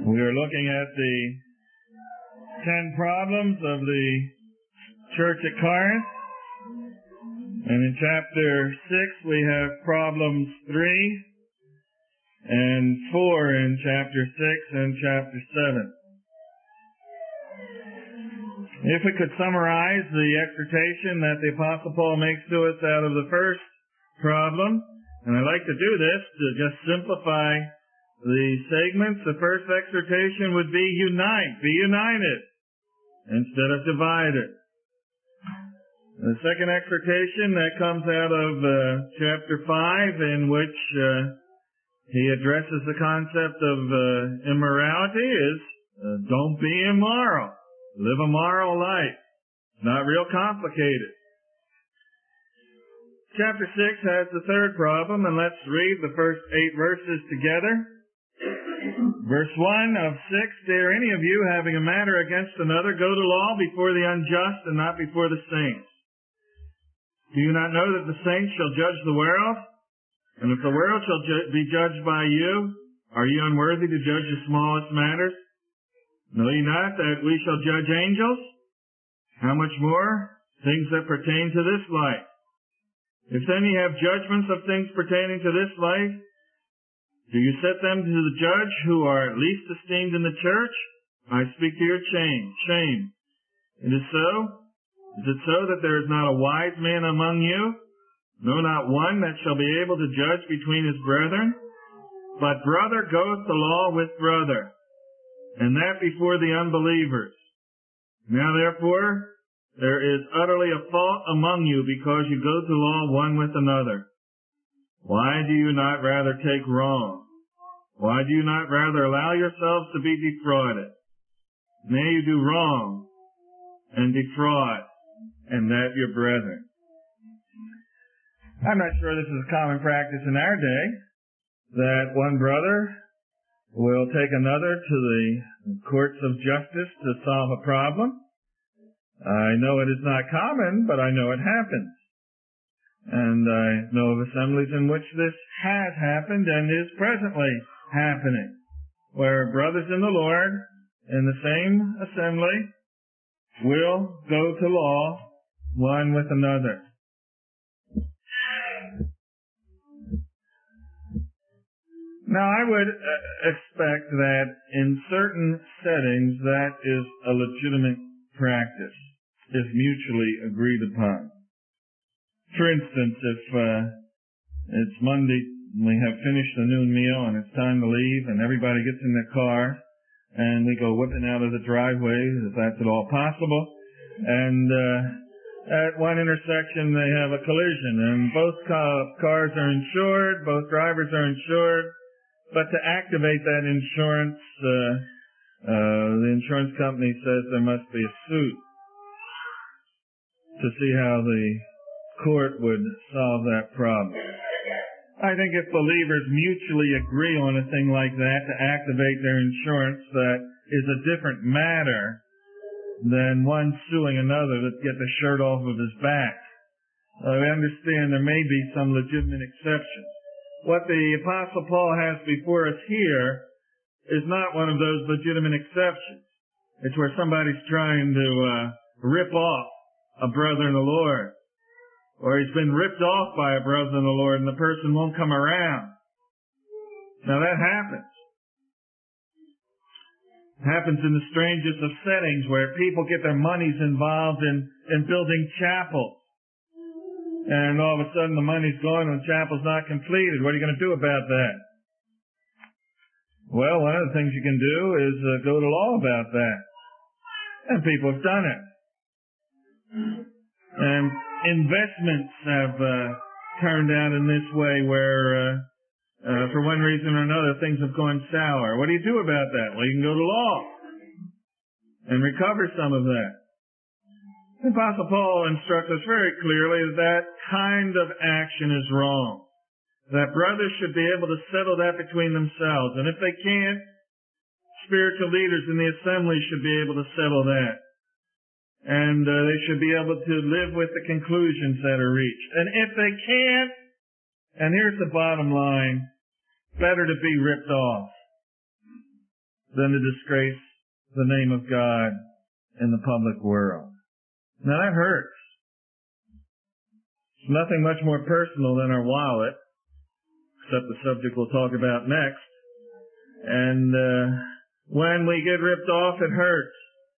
We are looking at the 10 problems of the church at Corinth. And in chapter 6 we have problems 3 and 4 in chapter 6 and chapter 7. If we could summarize the exhortation that the Apostle Paul makes to us out of the first problem, and I like to do this to just simplify the segments. The first exhortation would be unite, be united, instead of divided. The second exhortation that comes out of chapter 5, in which he addresses the concept of immorality, is don't be immoral. Live a moral life. It's not real complicated. Chapter 6 has the third problem, and let's read the first 8 verses together. Verse 1 of 6, dare any of you, having a matter against another, go to law before the unjust and not before the saints. Do you not know that the saints shall judge the world? And if the world shall be judged by you, are you unworthy to judge the smallest matters? Know ye not that we shall judge angels? How much more things that pertain to this life? If then ye have judgments of things pertaining to this life, do you set them to the judge who are least esteemed in the church? I speak to your shame. It is so? Is it so that there is not a wise man among you? No, not one that shall be able to judge between his brethren? But brother goeth to law with brother, and that before the unbelievers. Now therefore, there is utterly a fault among you, because you go to law one with another. Why do you not rather take wrong? Why do you not rather allow yourselves to be defrauded? Nay, you do wrong and defraud, and that your brethren. I'm not sure this is a common practice in our day, that one brother will take another to the courts of justice to solve a problem. I know it is not common, but I know it happens. And I know of assemblies in which this has happened and is presently happening, where brothers in the Lord in the same assembly will go to law one with another. Now, I would expect that in certain settings that is a legitimate practice, if mutually agreed upon. For instance, if it's Monday, we have finished the noon meal and it's time to leave, and everybody gets in their car, and we go whipping out of the driveway, if that's at all possible, and at one intersection they have a collision, and both cars are insured, both drivers are insured, but to activate that insurance, the insurance company says there must be a suit to see how the court would solve that problem. I think if believers mutually agree on a thing like that to activate their insurance, that is a different matter than one suing another to get the shirt off of his back. I understand there may be some legitimate exceptions. What the Apostle Paul has before us here is not one of those legitimate exceptions. It's where somebody's trying to rip off a brother in the Lord, or he's been ripped off by a brother in the Lord and the person won't come around. Now that happens. It happens in the strangest of settings, where people get their monies involved in building chapels. And all of a sudden the money's gone and the chapel's not completed. What are you going to do about that? Well, one of the things you can do is go to law about that. And people have done it. And investments have turned out in this way where, for one reason or another, things have gone sour. What do you do about that? Well, you can go to law and recover some of that. The Apostle Paul instructs us very clearly that that kind of action is wrong. That brothers should be able to settle that between themselves. And if they can't, spiritual leaders in the assembly should be able to settle that. And they should be able to live with the conclusions that are reached. And if they can't, and here's the bottom line, better to be ripped off than to disgrace the name of God in the public world. Now that hurts. It's nothing much more personal than our wallet, except the subject we'll talk about next. And when we get ripped off, it hurts.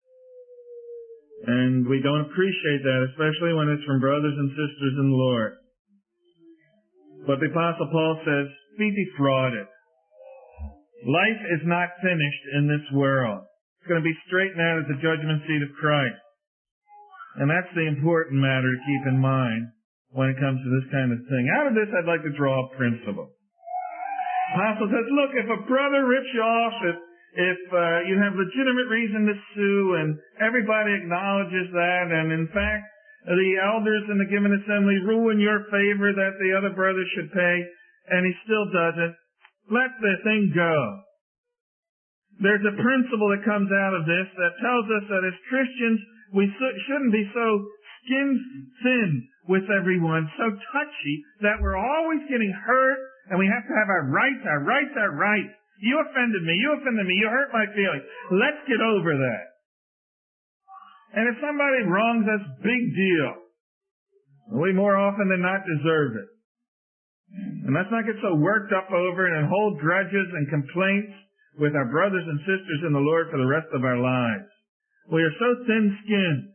And we don't appreciate that, especially when it's from brothers and sisters in the Lord. But the Apostle Paul says, be defrauded. Life is not finished in this world. It's going to be straightened out at the judgment seat of Christ. And that's the important matter to keep in mind when it comes to this kind of thing. Out of this, I'd like to draw a principle. Apostle says, look, if a brother rips you off, if you have legitimate reason to sue, and everybody acknowledges that, and in fact, the elders in the given assembly rule in your favor that the other brother should pay, and he still doesn't, let the thing go. There's a principle that comes out of this that tells us that as Christians, we shouldn't be so skin-thin with everyone, so touchy, that we're always getting hurt, and we have to have our rights. You offended me, you hurt my feelings. Let's get over that. And if somebody wrongs us, big deal. We more often than not deserve it. And let's not get so worked up over it and hold grudges and complaints with our brothers and sisters in the Lord for the rest of our lives. We are so thin-skinned.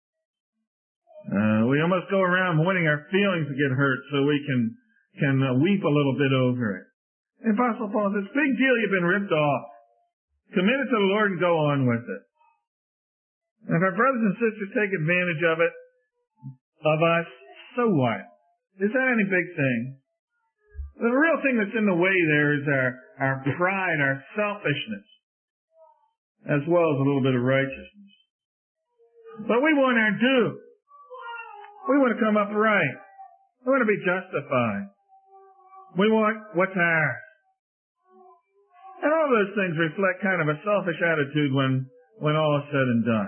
We almost go around wanting our feelings to get hurt so we can weep a little bit over it. The Apostle Paul says, big deal, you've been ripped off. Commit it to the Lord and go on with it. And if our brothers and sisters take advantage of us, so what? Is that any big thing? The real thing that's in the way there is our pride, our selfishness, as well as a little bit of righteousness. But we want our due. We want to come up right. We want to be justified. We want what's ours. And all those things reflect kind of a selfish attitude when all is said and done.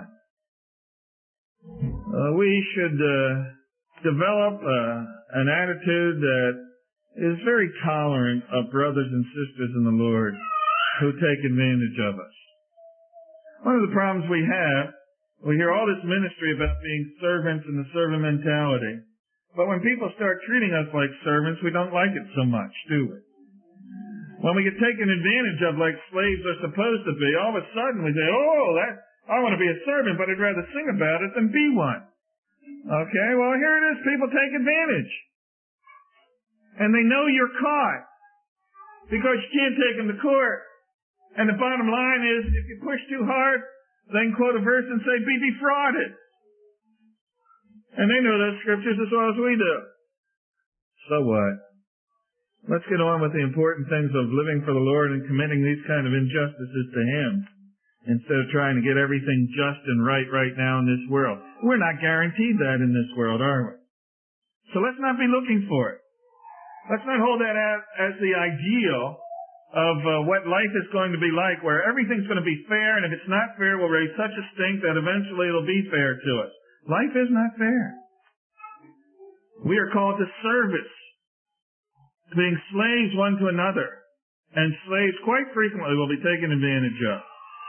We should develop an attitude that is very tolerant of brothers and sisters in the Lord who take advantage of us. One of the problems we hear all this ministry about being servants and the servant mentality. But when people start treating us like servants, we don't like it so much, do we? When we get taken advantage of like slaves are supposed to be, all of a sudden we say, I want to be a servant, but I'd rather sing about it than be one. Okay, well here it is, people take advantage. And they know you're caught because you can't take them to court. And the bottom line is, if you push too hard, they can quote a verse and say, be defrauded. And they know those scriptures as well as we do. So what? Let's get on with the important things of living for the Lord and committing these kind of injustices to Him instead of trying to get everything just and right now in this world. We're not guaranteed that in this world, are we? So let's not be looking for it. Let's not hold that as the ideal of what life is going to be like, where everything's going to be fair, and if it's not fair, we'll raise such a stink that eventually it'll be fair to us. Life is not fair. We are called to service, being slaves one to another, and slaves quite frequently will be taken advantage of.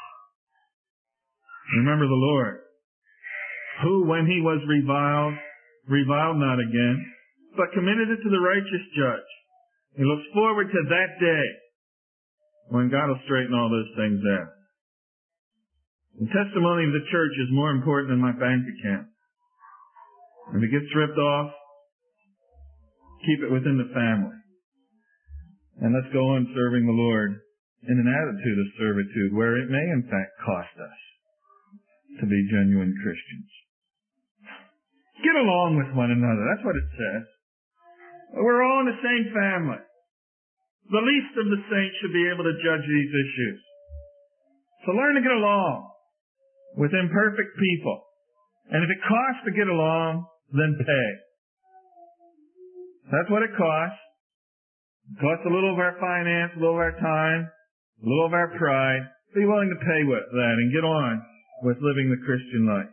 Remember the Lord, who, when He was reviled not again, but committed it to the righteous judge. He looks forward to that day when God will straighten all those things out. The testimony of the church is more important than my bank account. If it gets ripped off, keep it within the family. And let's go on serving the Lord in an attitude of servitude where it may in fact cost us to be genuine Christians. Get along with one another. That's what it says. We're all in the same family. The least of the saints should be able to judge these issues. So learn to get along with imperfect people. And if it costs to get along, then pay. That's what it costs. It costs a little of our finance, a little of our time, a little of our pride. Be willing to pay with that and get on with living the Christian life.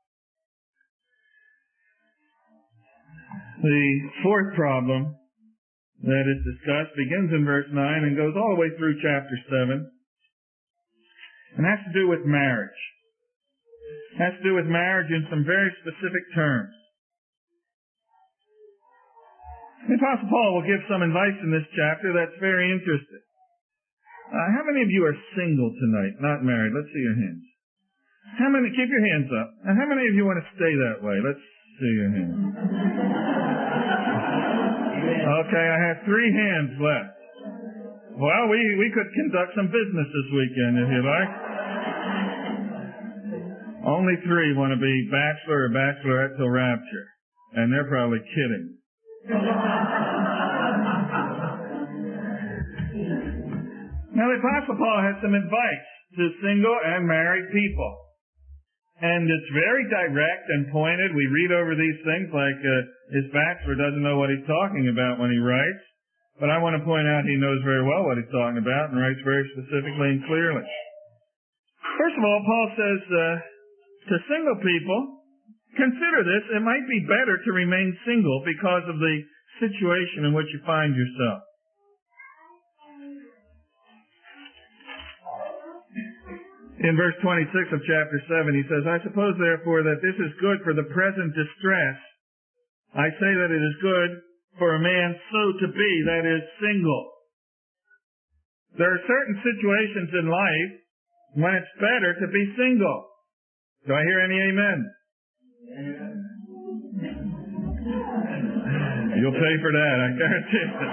The fourth problem that is discussed begins in verse 9 and goes all the way through chapter 7. And it has to do with marriage. It has to do with marriage in some very specific terms. The Apostle Paul will give some advice in this chapter that's very interesting. How many of you are single tonight, not married? Let's see your hands. How many? Keep your hands up. And how many of you want to stay that way? Let's see your hands. Okay, I have 3 hands left. Well, we could conduct some business this weekend if you like. Only 3 want to be bachelor or bachelorette till rapture. And they're probably kidding. Now, the Apostle Paul has some advice to single and married people. And it's very direct and pointed. We read over these things like his bachelor doesn't know what he's talking about when he writes. But I want to point out he knows very well what he's talking about and writes very specifically and clearly. First of all, Paul says to single people, consider this. It might be better to remain single because of the situation in which you find yourself. In verse 26 of chapter 7, he says, I suppose, therefore, that this is good for the present distress. I say that it is good for a man so to be, that is, single. There are certain situations in life when it's better to be single. Do I hear any amen? You'll pay for that, I guarantee it.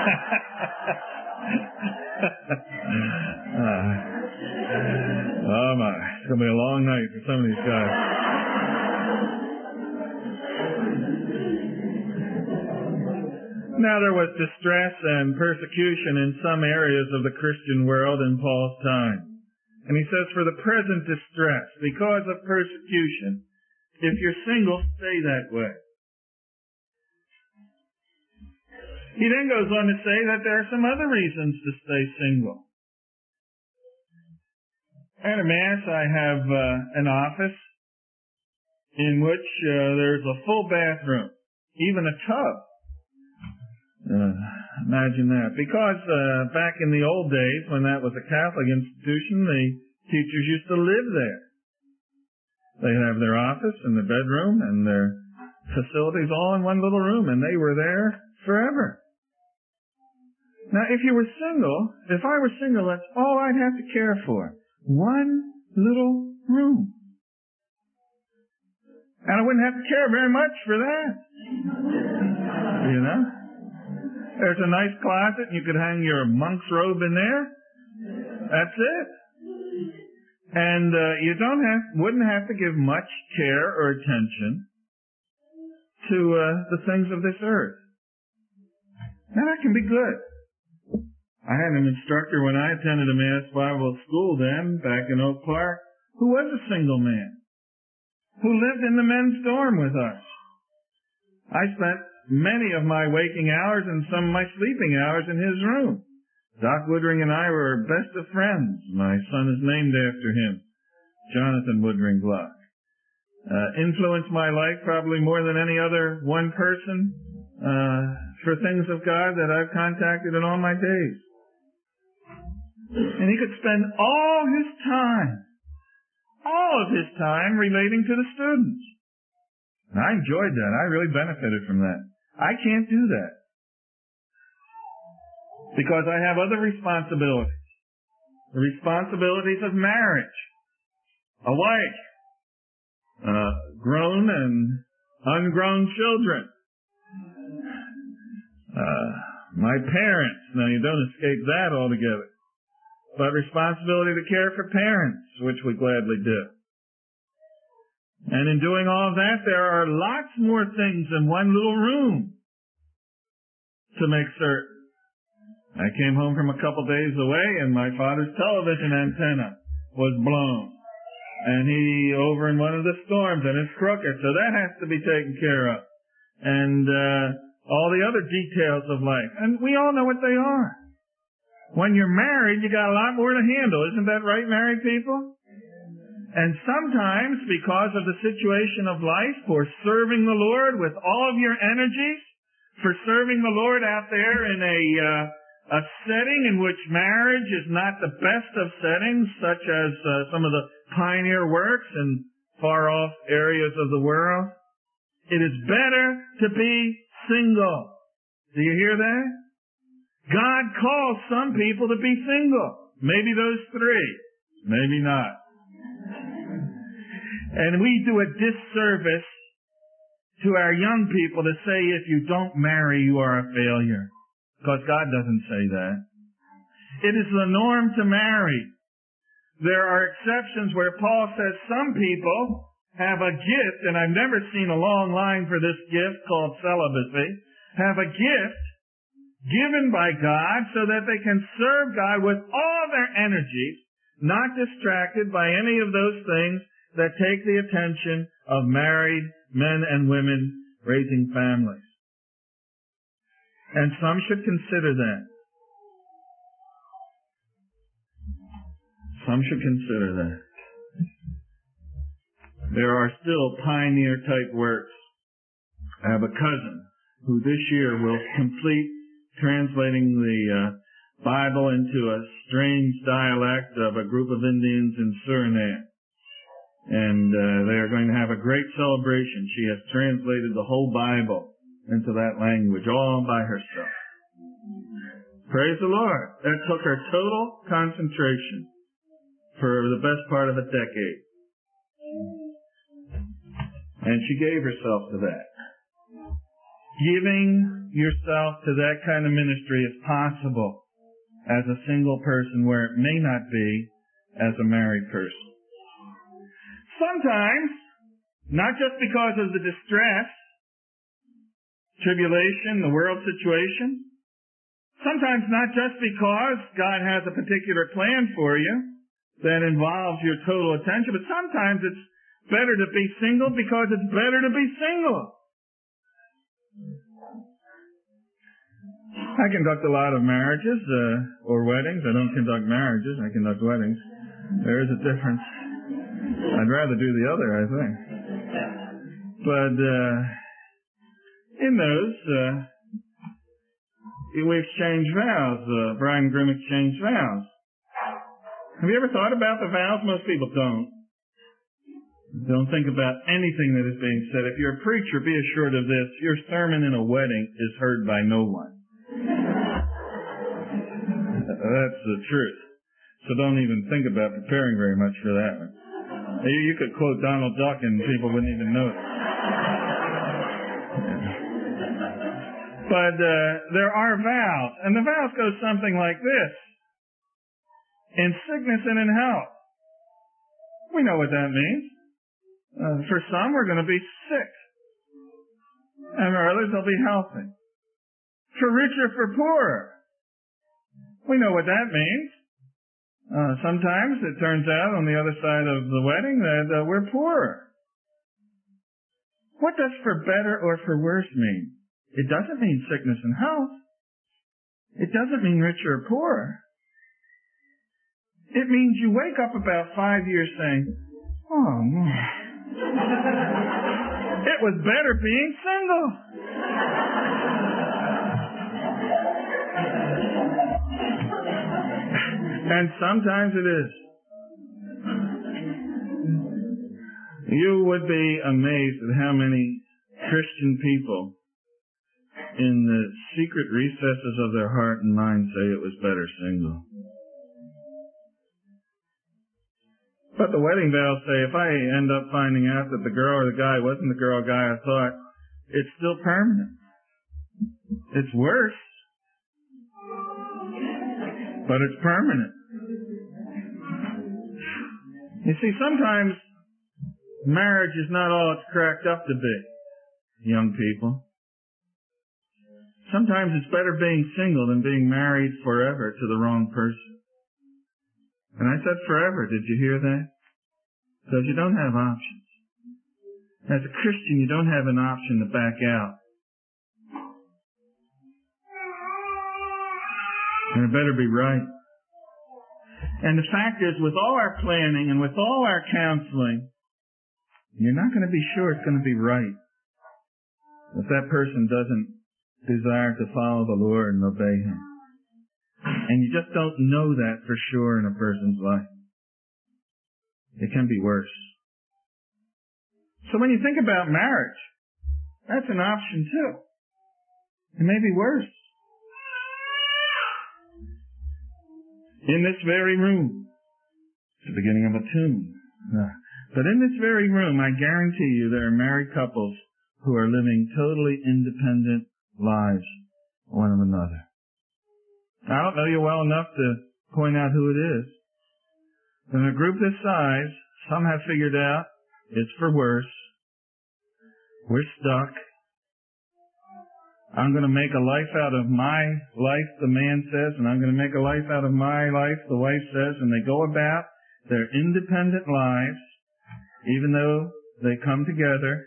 Oh my, it's going to be a long night for some of these guys. Now there was distress and persecution in some areas of the Christian world in Paul's time. And he says, for the present distress, because of persecution, if you're single, stay that way. He then goes on to say that there are some other reasons to stay single. At a Mass, I have an office in which there's a full bathroom, even a tub. Imagine that. Because back in the old days, when that was a Catholic institution, the teachers used to live there. They have their office and their bedroom and their facilities all in one little room, and they were there forever. Now, if you were single, if I were single, that's all I'd have to care for. One little room. And I wouldn't have to care very much for that. You know? There's a nice closet, and you could hang your monk's robe in there. That's it. And you wouldn't have to give much care or attention to the things of this earth. Now that can be good. I had an instructor when I attended a Mass Bible school then, back in Oak Park, who was a single man, who lived in the men's dorm with us. I spent many of my waking hours and some of my sleeping hours in his room. Doc Woodring and I were best of friends. My son is named after him, Jonathan Woodring Block. Influenced my life probably more than any other one person for things of God that I've contacted in all my days. And he could spend all of his time relating to the students. And I enjoyed that. I really benefited from that. I can't do that. Because I have other responsibilities. The responsibilities of marriage. A wife. Grown and ungrown children. My parents. Now you don't escape that altogether. But responsibility to care for parents, which we gladly do. And in doing all of that, there are lots more things in one little room to make certain. I came home from a couple days away, and my father's television antenna was blown. And he over in one of the storms, and it's crooked, so that has to be taken care of. And all the other details of life. And we all know what they are. When you're married, you got a lot more to handle. Isn't that right, married people? And sometimes, because of the situation of life, for serving the Lord with all of your energies, for serving the Lord out there in a a setting in which marriage is not the best of settings, such as some of the pioneer works in far-off areas of the world. It is better to be single. Do you hear that? God calls some people to be single. Maybe those three. Maybe not. And we do a disservice to our young people to say if you don't marry, you are a failure. Because God doesn't say that. It is the norm to marry. There are exceptions where Paul says some people have a gift, and I've never seen a long line for this gift called celibacy, have a gift given by God so that they can serve God with all their energies, not distracted by any of those things that take the attention of married men and women raising families. And some should consider that. Some should consider that. There are still pioneer-type works. I have a cousin who this year will complete translating the Bible into a strange dialect of a group of Indians in Suriname. And they are going to have a great celebration. She has translated the whole Bible into that language, all by herself. Praise the Lord. That took her total concentration for the best part of a decade. And she gave herself to that. Giving yourself to that kind of ministry is possible as a single person where it may not be as a married person. Sometimes, not just because of the distress, tribulation, the world situation, sometimes not just because God has a particular plan for you that involves your total attention, but sometimes it's better to be single because it's better to be single. I conduct a lot of marriages or weddings. I don't conduct marriages. I conduct weddings. There is a difference. I'd rather do the other, I think. But in those, we exchange vows. Bride and groom exchange vows. Have you ever thought about the vows? Most people don't. Don't think about anything that is being said. If you're a preacher, be assured of this. Your sermon in a wedding is heard by no one. That's the truth. So don't even think about preparing very much for that one. You could quote Donald Duck and people wouldn't even know it. But there are vows. And the vows go something like this. In sickness and in health. We know what that means. For some, we're going to be sick. And for others, they'll be healthy. For rich or for poor. We know what that means. Sometimes it turns out on the other side of the wedding that we're poorer. What does for better or for worse mean? It doesn't mean sickness and health. It doesn't mean rich or poor. It means you wake up about 5 years saying, oh, man, it was better being single. And sometimes it is. You would be amazed at how many Christian people in the secret recesses of their heart and mind say it was better single. But the wedding vows say, if I end up finding out that the girl or the guy wasn't the girl or guy I thought, it's still permanent. It's worse, but it's permanent. You see, sometimes marriage is not all it's cracked up to be, young people. Sometimes it's better being single than being married forever to the wrong person. And I said forever. Did you hear that? Because you don't have options. As a Christian, you don't have an option to back out. And it better be right. And the fact is, with all our planning and with all our counseling, you're not going to be sure it's going to be right if that person doesn't desire to follow the Lord and obey Him. And you just don't know that for sure in a person's life. It can be worse. So when you think about marriage, that's an option too. It may be worse. In this very room, it's the beginning of a tune. But in this very room, I guarantee you there are married couples who are living totally independent lives one of another. I don't know you well enough to point out who it is. In a group this size, some have figured out it's for worse. We're stuck. I'm going to make a life out of my life, the man says, and I'm going to make a life out of my life, the wife says, and they go about their independent lives, even though they come together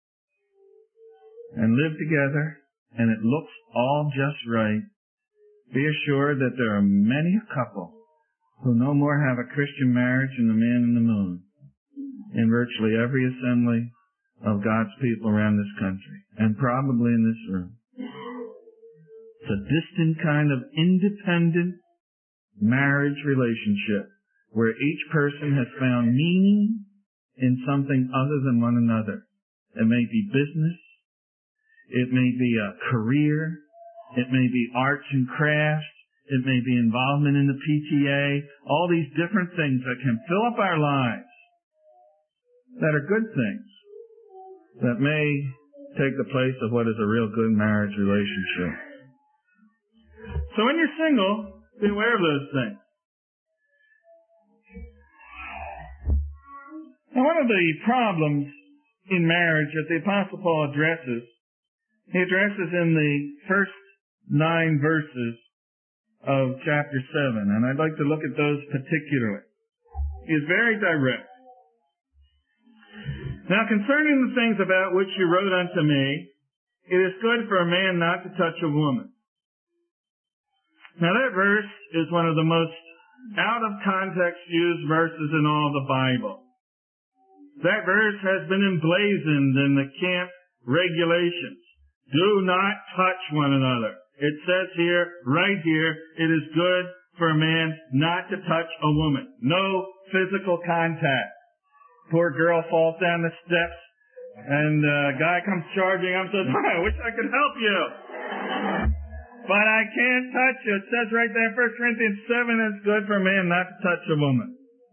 and live together, and it looks all just right. Be assured that there are many a couple who no more have a Christian marriage than the man in the moon in virtually every assembly of God's people around this country, and probably in this room. It's a distant kind of independent marriage relationship where each person has found meaning in something other than one another. It may be business. It may be a career. It may be arts and crafts. It may be involvement in the PTA. All these different things that can fill up our lives that are good things that may take the place of what is a real good marriage relationship. So when you're single, be aware of those things. Now, one of the problems in marriage that the Apostle Paul addresses, he addresses in the first 9 verses of chapter 7, and I'd like to look at those particularly. He is very direct. Now, concerning the things about which you wrote unto me, it is good for a man not to touch a woman. Now, that verse is one of the most out-of-context used verses in all the Bible. That verse has been emblazoned in the camp regulations. Do not touch one another. It says here, right here, it is good for a man not to touch a woman. No physical contact. Poor girl falls down the steps, and a guy comes charging up and says, I wish I could help you, but I can't touch you. It says right there, 1 Corinthians 7, it's good for a man not to touch a woman.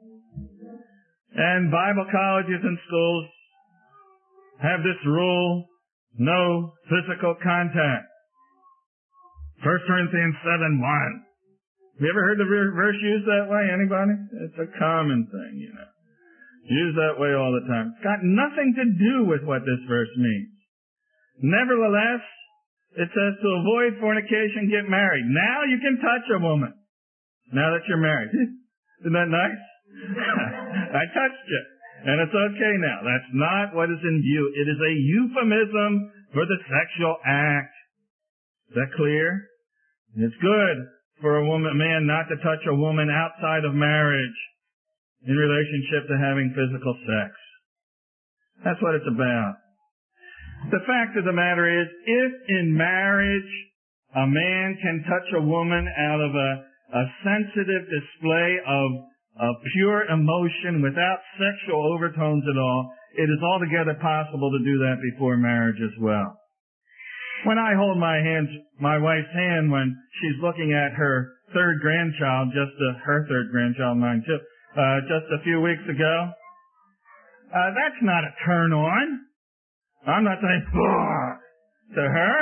And Bible colleges and schools have this rule, no physical contact. 1 Corinthians 7:1. Have you ever heard the verse used that way? Anybody? It's a common thing, you know. Used that way all the time. It's got nothing to do with what this verse means. Nevertheless, it says to avoid fornication, get married. Now you can touch a woman. Now that you're married. Isn't that nice? I touched you. And it's okay now. That's not what is in view. It is a euphemism for the sexual act. Is that clear? It's good for a man not to touch a woman outside of marriage in relationship to having physical sex. That's what it's about. The fact of the matter is, if in marriage a man can touch a woman out of a sensitive display of pure emotion without sexual overtones at all, it is altogether possible to do that before marriage as well. When I hold my wife's hand when she's looking at her third grandchild, her third grandchild, mine too, just a few weeks ago, that's not a turn on. I'm not saying, to her.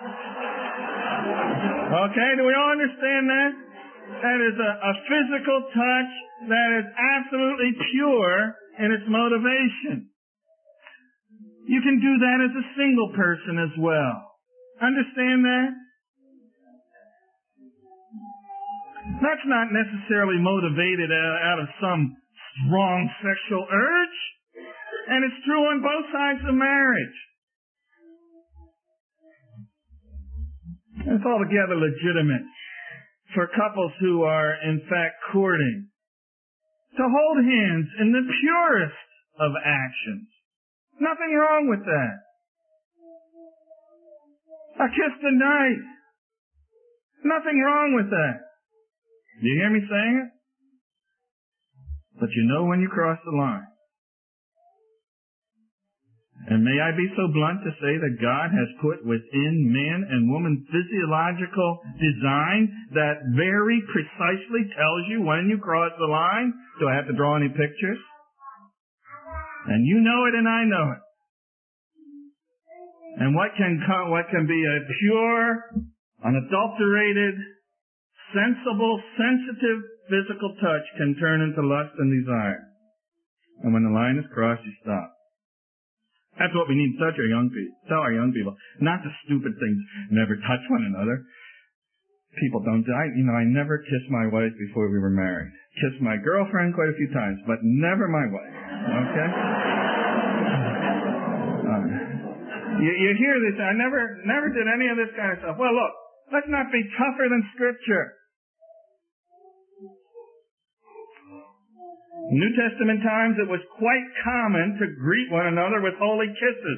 Okay, do we all understand that? That is a physical touch that is absolutely pure in its motivation. You can do that as a single person as well. Understand that? That's not necessarily motivated out of some strong sexual urge. And it's true on both sides of marriage. It's altogether legitimate for couples who are, in fact, courting to hold hands in the purest of actions. Nothing wrong with that. A kiss goodnight. Nothing wrong with that. Do you hear me saying it? But you know when you cross the line. And may I be so blunt to say that God has put within man and woman physiological design that very precisely tells you when you cross the line? Do I have to draw any pictures? And you know it and I know it. And what can be a pure, unadulterated, sensible, sensitive physical touch can turn into lust and desire. And when the line is crossed, you stop. That's what we need to tell our young people. Not the stupid things, never touch one another. People don't die. I never kissed my wife before we were married. Kissed my girlfriend quite a few times, but never my wife. Okay? You hear this, I never did any of this kind of stuff. Well, look, let's not be tougher than Scripture. In New Testament times, it was quite common to greet one another with holy kisses.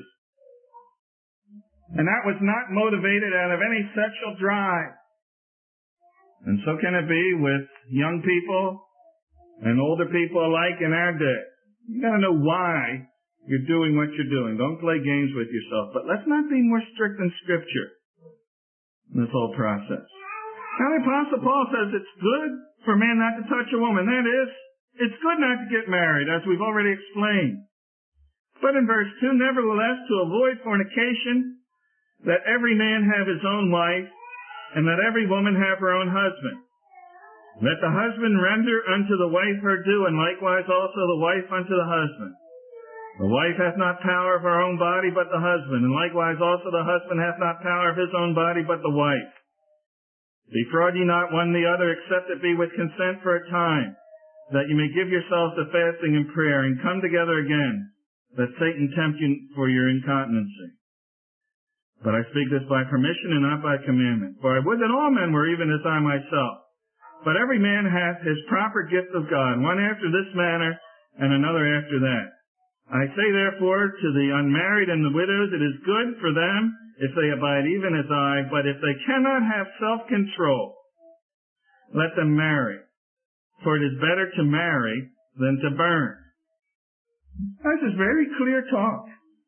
And that was not motivated out of any sexual drive. And so can it be with young people and older people alike in our day. You gotta know why you're doing what you're doing. Don't play games with yourself. But let's not be more strict than Scripture in this whole process. Now the Apostle Paul says it's good for a man not to touch a woman. That is, it's good not to get married, as we've already explained. But in verse 2, nevertheless, to avoid fornication, that every man have his own wife, and that every woman have her own husband. Let the husband render unto the wife her due, and likewise also the wife unto the husband. The wife hath not power of her own body, but the husband, and likewise also the husband hath not power of his own body, but the wife. Defraud ye not one the other, except it be with consent for a time, that you may give yourselves to fasting and prayer, and come together again, that Satan tempt you for your incontinency. But I speak this by permission and not by commandment. For I would that all men were even as I myself. But every man hath his proper gift of God, one after this manner, and another after that. I say therefore to the unmarried and the widows, it is good for them if they abide even as I, but if they cannot have self-control, let them marry. For it is better to marry than to burn. This is very clear talk.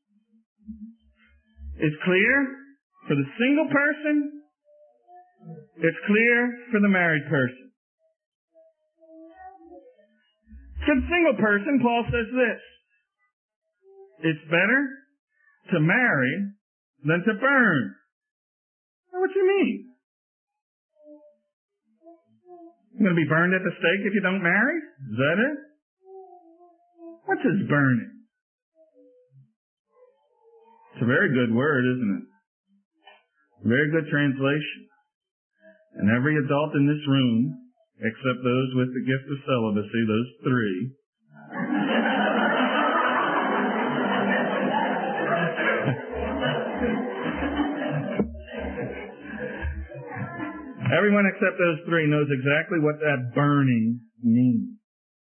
It's clear for the single person. It's clear for the married person. For the single person, Paul says this. It's better to marry than to burn. Now, what do you mean? You're going to be burned at the stake if you don't marry? Is that it? What's this burning? It's a very good word, isn't it? Very good translation. And every adult in this room, except those with the gift of celibacy, those three, everyone except those three knows exactly what that burning means.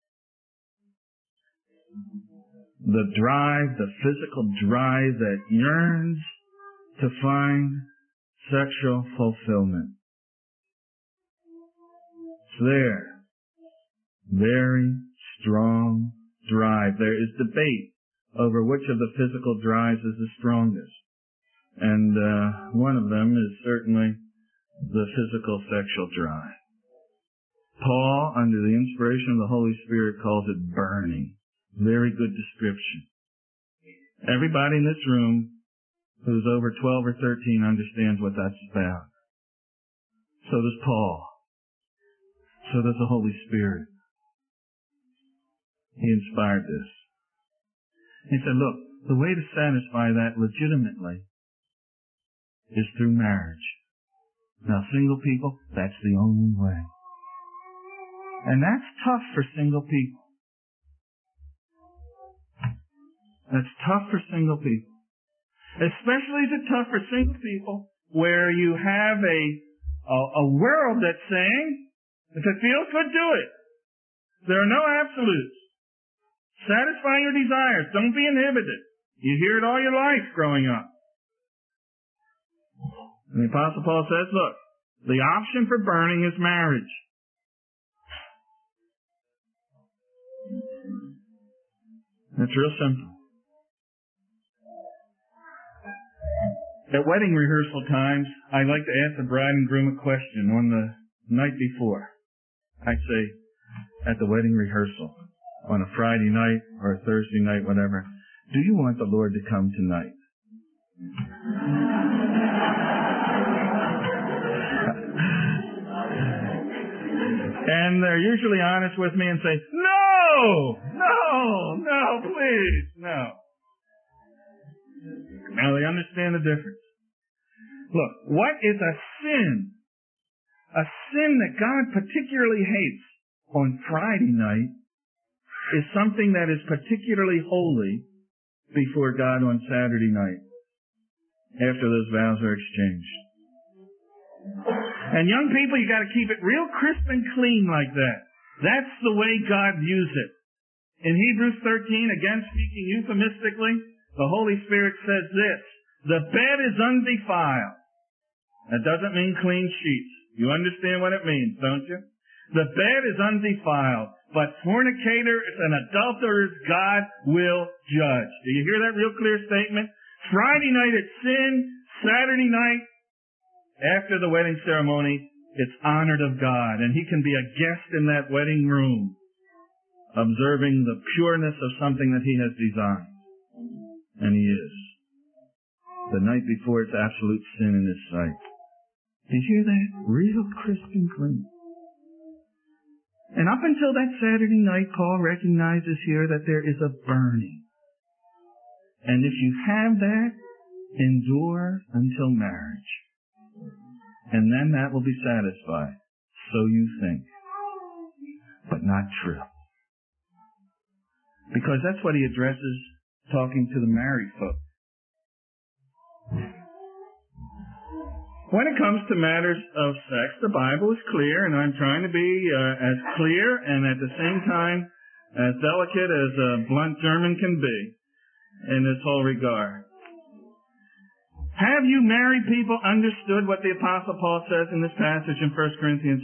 The drive, the physical drive that yearns to find sexual fulfillment. It's there. Very strong drive. There is debate over which of the physical drives is the strongest. And one of them is certainly the physical sexual drive. Paul, under the inspiration of the Holy Spirit, calls it burning. Very good description. Everybody in this room who's over 12 or 13 understands what that's about. So does Paul. So does the Holy Spirit. He inspired this. He said, look, the way to satisfy that legitimately is through marriage. Now, single people, that's the only way. And that's tough for single people. That's tough for single people. Especially is it tough for single people where you have a world that's saying, if it feels good, do it. There are no absolutes. Satisfy your desires. Don't be inhibited. You hear it all your life growing up. And the Apostle Paul says, look, the option for burning is marriage. It's real simple. At wedding rehearsal times, I like to ask the bride and groom a question on the night before. I say, at the wedding rehearsal, on a Friday night or a Thursday night, whatever, do you want the Lord to come tonight? And they're usually honest with me and say, no, please, no. Now they understand the difference. Look, what is a sin? A sin that God particularly hates on Friday night is something that is particularly holy before God on Saturday night, after those vows are exchanged. And young people, you got to keep it real crisp and clean like that. That's the way God views it. In Hebrews 13, again speaking euphemistically, the Holy Spirit says this: the bed is undefiled. That doesn't mean clean sheets. You understand what it means, don't you? The bed is undefiled, but fornicators and adulterers God will judge. Do you hear that real clear statement? Friday night it's sin. Saturday night, after the wedding ceremony, it's honored of God, and he can be a guest in that wedding room, observing the pureness of something that he has designed. And he is. The night before, it's absolute sin in his sight. Did you hear that? Real crisp and clean. And up until that Saturday night, Paul recognizes here that there is a burning. And if you have that, endure until marriage. And then that will be satisfied. So you think. But not true. Because that's what he addresses talking to the married folk. When it comes to matters of sex, the Bible is clear, and I'm trying to be as clear and at the same time as delicate as a blunt German can be in this whole regard. Have you married people understood what the Apostle Paul says in this passage in 1 Corinthians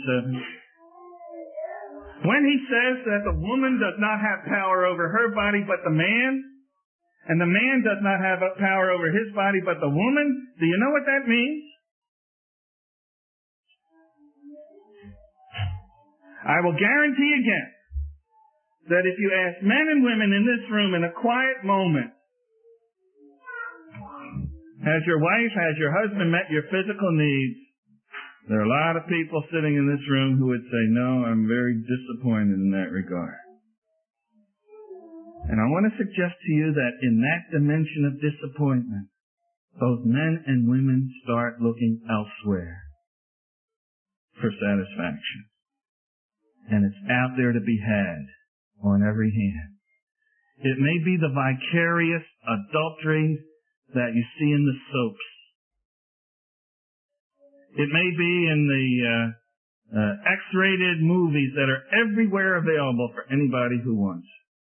7? When he says that the woman does not have power over her body but the man, and the man does not have power over his body but the woman, do you know what that means? I will guarantee again that if you ask men and women in this room in a quiet moment, has your wife, has your husband met your physical needs? There are a lot of people sitting in this room who would say, no, I'm very disappointed in that regard. And I want to suggest to you that in that dimension of disappointment, both men and women start looking elsewhere for satisfaction. And it's out there to be had on every hand. It may be the vicarious adultery that you see in the soaps. It may be in the X-rated movies that are everywhere available for anybody who wants.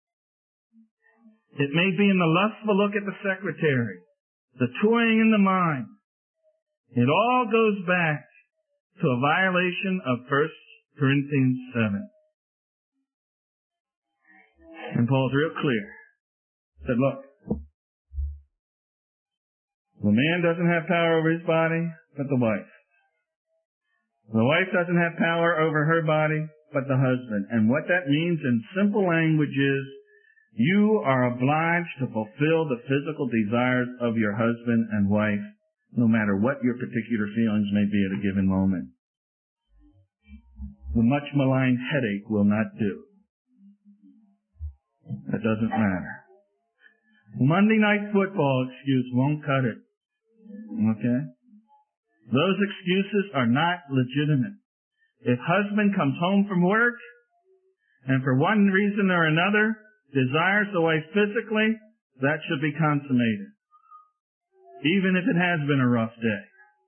It may be in the lustful look at the secretary, the toying in the mind. It all goes back to a violation of 1 Corinthians 7. And Paul's real clear. He said, look, the man doesn't have power over his body, but the wife. The wife doesn't have power over her body, but the husband. And what that means in simple language is, you are obliged to fulfill the physical desires of your husband and wife, no matter what your particular feelings may be at a given moment. The much maligned headache will not do. That doesn't matter. Monday night football excuse won't cut it. Okay? Those excuses are not legitimate. If husband comes home from work and for one reason or another desires the wife physically, that should be consummated, even if it has been a rough day.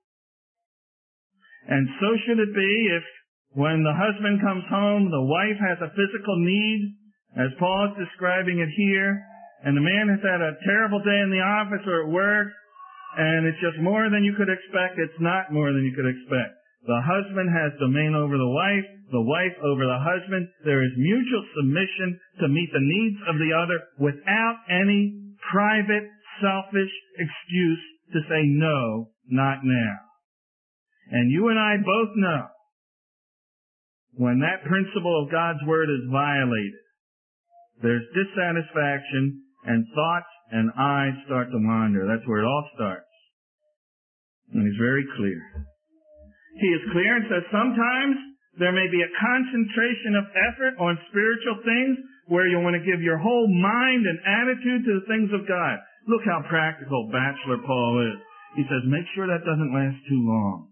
And so should it be if when the husband comes home, the wife has a physical need, as Paul is describing it here, and the man has had a terrible day in the office or at work, and it's just more than you could expect. It's not more than you could expect. The husband has domain over the wife. the wife over the husband. There is mutual submission to meet the needs of the other without any private, selfish excuse to say no, not now. And you and I both know when that principle of God's Word is violated, there's dissatisfaction and thoughts and eyes start to wander. That's where it all starts. And he's very clear. He is clear and says sometimes there may be a concentration of effort on spiritual things where you want to give your whole mind and attitude to the things of God. Look how practical Bachelor Paul is. He says, make sure that doesn't last too long.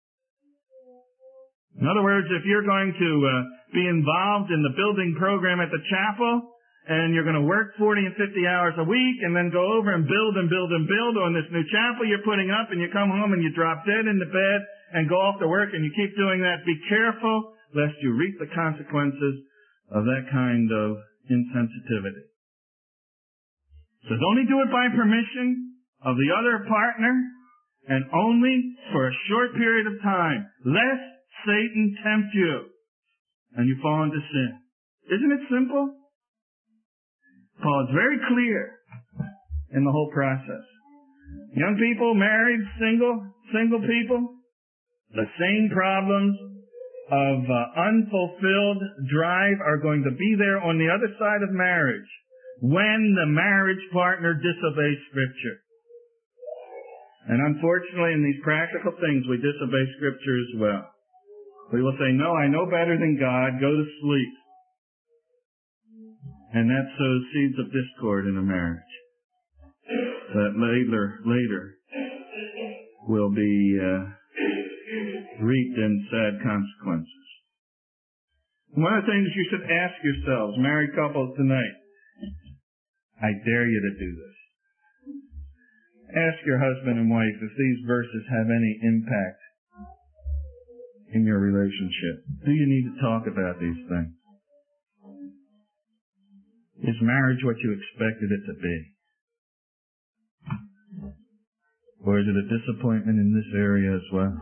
In other words, if you're going to be involved in the building program at the chapel, and you're going to work 40 and 50 hours a week and then go over and build and build and build on this new chapel you're putting up, and you come home and you drop dead in the bed and go off to work and you keep doing that, be careful lest you reap the consequences of that kind of insensitivity. It says only do it by permission of the other partner and only for a short period of time, lest Satan tempt you and you fall into sin. Isn't it simple? Paul is very clear in the whole process. Young people, married, single people, the same problems of unfulfilled drive are going to be there on the other side of marriage when the marriage partner disobeys Scripture. And unfortunately, in these practical things, we disobey Scripture as well. We will say, no, I know better than God, go to sleep. And that sows seeds of discord in a marriage that later will be reaped in sad consequences. One of the things you should ask yourselves, married couples tonight, I dare you to do this. Ask your husband and wife if these verses have any impact in your relationship. Do you need to talk about these things? Is marriage what you expected it to be? Or is it a disappointment in this area as well?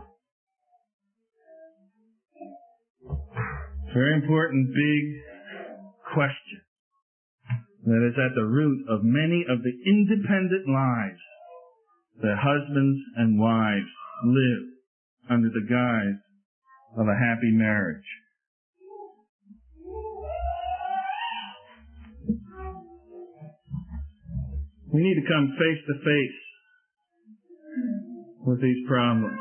Very important, big question that is at the root of many of the independent lives that husbands and wives live under the guise of a happy marriage. We need to come face to face with these problems.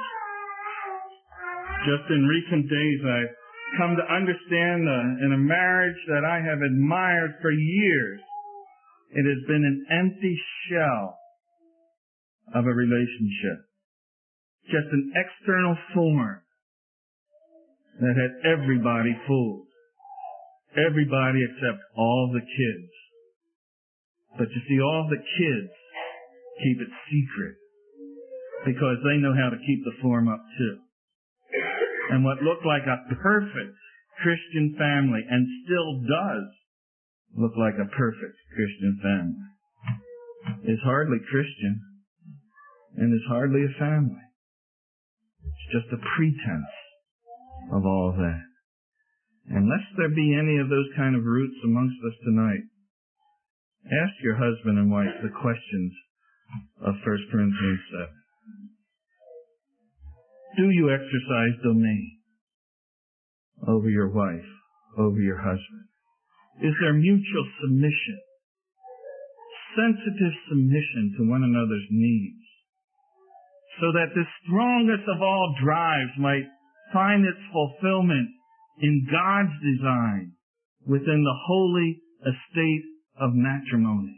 Just in recent days, I've come to understand in a marriage that I have admired for years, it has been an empty shell of a relationship. Just an external form that had everybody fooled. Everybody except all the kids. But you see, all the kids keep it secret because they know how to keep the form up too. And what looked like a perfect Christian family, and still does look like a perfect Christian family, is hardly Christian and is hardly a family. It's just a pretense of all that. Unless there be any of those kind of roots amongst us tonight, ask your husband and wife the questions of 1 Corinthians 7. Do you exercise domain over your wife, over your husband? Is there mutual submission, sensitive submission to one another's needs, so that the strongest of all drives might find its fulfillment in God's design within the holy estate of matrimony?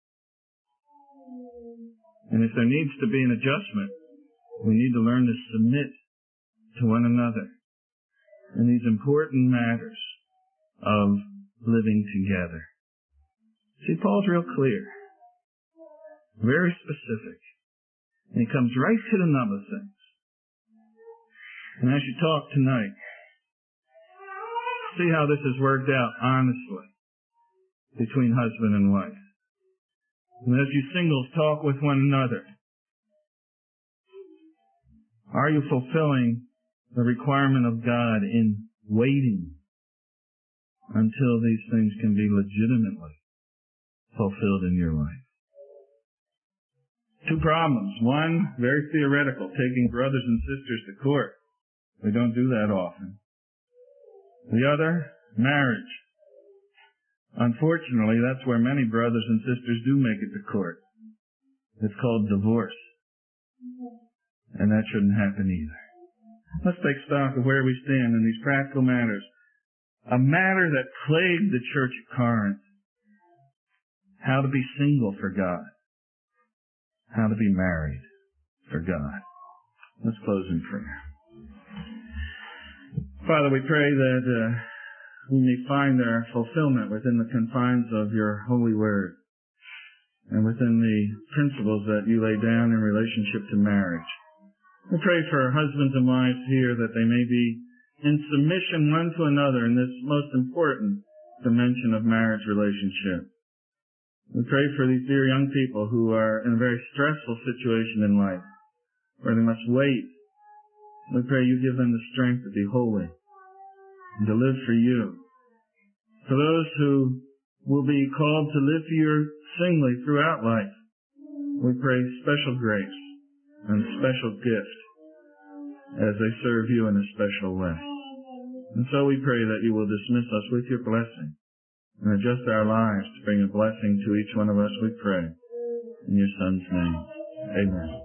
And if there needs to be an adjustment, we need to learn to submit to one another in these important matters of living together. See, Paul's real clear, very specific, and he comes right to the nub of things. And as you talk tonight, see how this has worked out honestly between husband and wife. And as you singles talk with one another, are you fulfilling the requirement of God in waiting until these things can be legitimately fulfilled in your life. Two problems. One, very theoretical, taking brothers and sisters to court. We don't do that often. The other, marriage. Unfortunately, that's where many brothers and sisters do make it to court. It's called divorce. And that shouldn't happen either. Let's take stock of where we stand in these practical matters. A matter that plagued the church at Corinth. How to be single for God. How to be married for God. Let's close in prayer. Father, we pray that we may find our fulfillment within the confines of your holy word and within the principles that you lay down in relationship to marriage. We pray for husbands and wives here that they may be in submission one to another in this most important dimension of marriage relationship. We pray for these dear young people who are in a very stressful situation in life, where they must wait. We pray you give them the strength to be holy and to live for you. For those who will be called to live for you singly throughout life, we pray special grace and special gift as they serve you in a special way. And so we pray that you will dismiss us with your blessing and adjust our lives to bring a blessing to each one of us, we pray. In your Son's name, amen.